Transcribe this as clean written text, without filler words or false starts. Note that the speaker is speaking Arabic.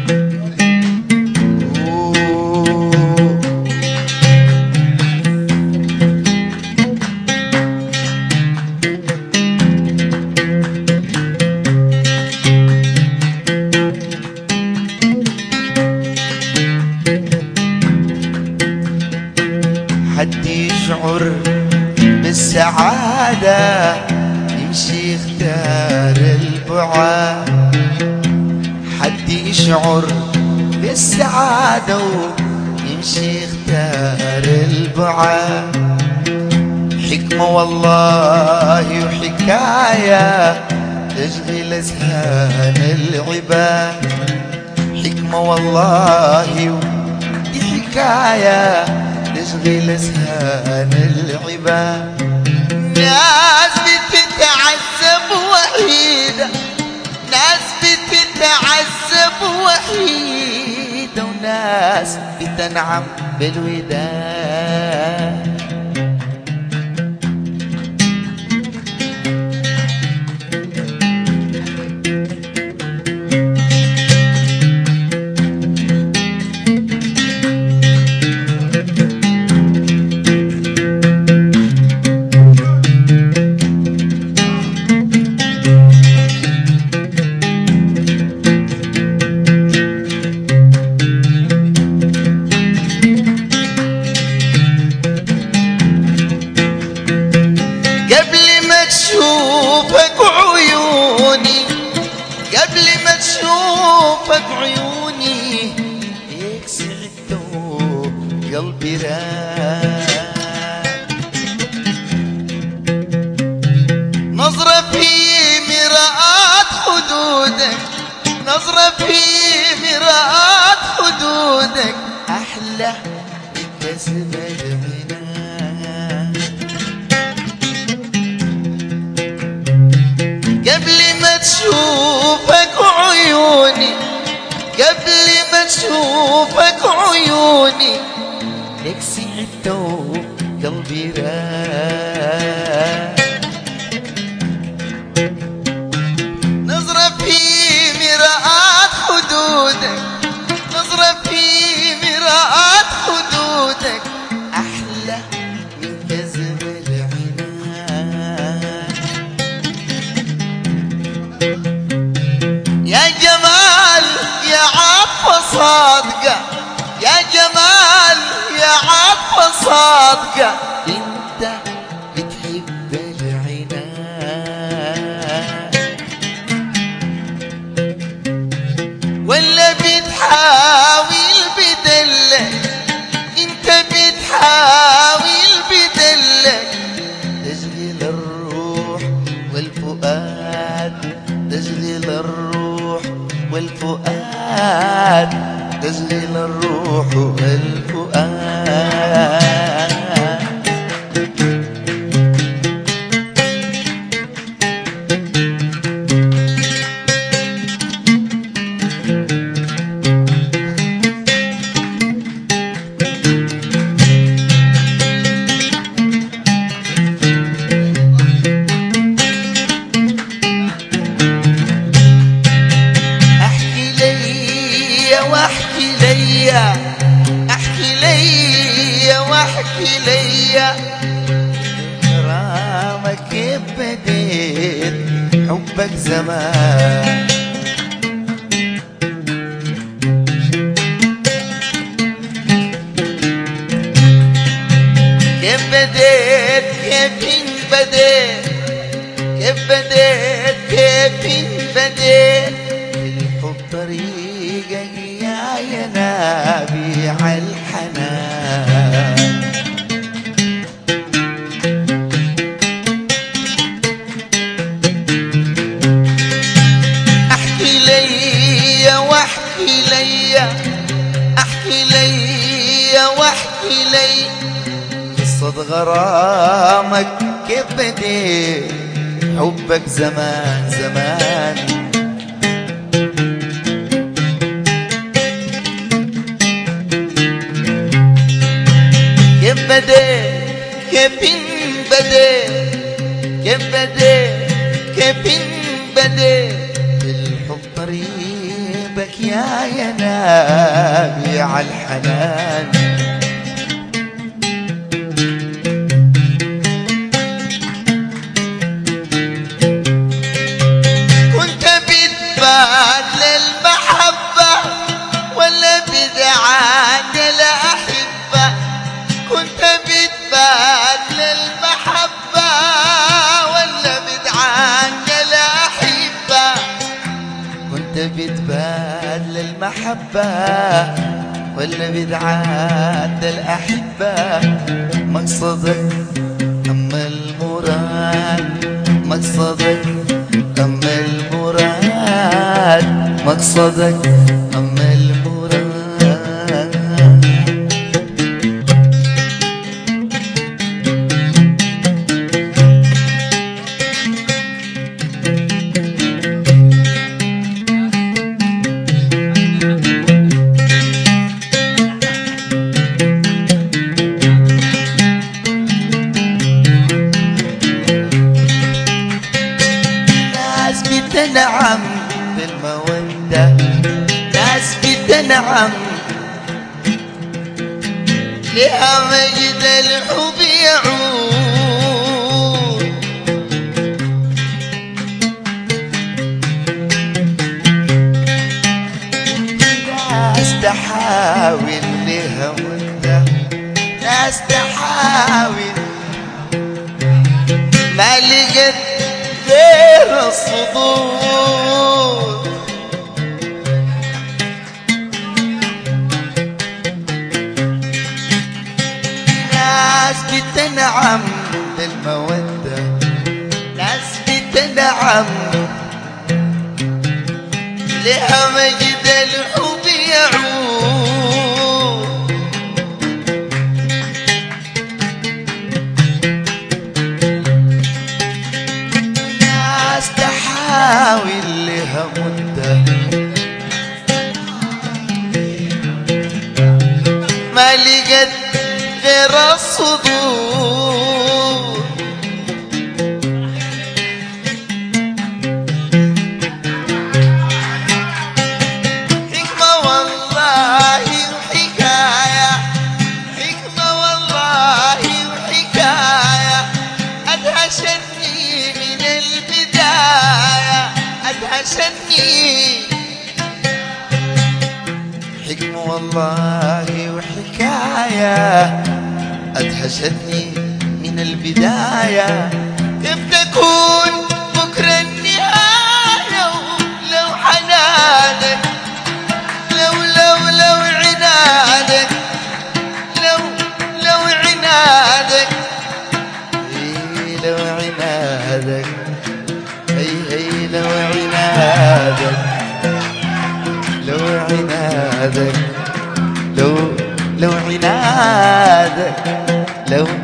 حد يشعر بالسعادة يمشي يختار البعاد، حد يشعر بالسعادة ويمشي يختار البعاد. حكمة والله وحكاية تشغل أذهان العباد، حكمة والله ودي حكاية تشغل أذهان العباد. ناس بتتعذب وحيدة، ناس بتتعذب وحيدة، وناس بتنعم بالوداد. تشوفك عيوني، قبل ما تشوفك عيوني هيك سعدت قلبي راح. نظرة في مرآة خدودك، نظرة في مرآة خدودك أحلى من كسب العنان. قبل ما تشوفك عيوني، قبل ما تشوفك عيوني لك سعدت قلبي راح. نظرة في مرآة خدودك، نظرة في مرآة خدودك أحلى من كذب العنان. يا جمال يا عفة صادقة، يا جمال يا عفة صادقة، انت بتحب العناد ولا بتحاول بدلك؟ انت بتحاول بدلك تشغيل الروح والفؤاد، تشغيل الروح والفؤاد، تشغيل الروح والفؤاد. واحكي ليا، احكي ليا واحكي ليا غرامك كيف بديت حبك زمان. كيف بديت كيف بديت كيف بديت كيف بديت الحب طريقة يا نبيع الحنان. احكي ليا واحكي ليا، احكي ليا واحكي ليا قصة غرامك كيف بديت حبك زمان زمان. كيف بديت كيف بديت كيف بديت كيف بديت الحب طريق كيفك يا نابع الحنان. كنت بتباد للمحبة ولا بدعان الأحبة؟ كنت بتباد للمحبة ولا بدعان الأحبة؟ كنت بتباد للمحبة ولا بدعان الأحبة؟ مقصدك أما المراد، مقصدك أما المراد، مقصدك أما المراد. بتنعم بالمودة، ناس بتنعم لها مجد الحب يعود. ناس تحاول لها مدة، ناس تحاول ما لقت غير الصدور. ناس بتنعم بالمودة، ناس بتنعم لها مجد الحب يعود. تحاول لها مدة ما لقت غير الصدور. حكمة والله وحكاية، حكمة والله وحكاية أدهشتني من البداية، أدهشتني. حكمة والله وحكاية أدهشتني من البداية. كيف تكون بكرة النهاية ولو حنانك، لو عنادك، لو عنادك، لو عنادك، لو عنادك، لو عنادك، لو عنادك، لو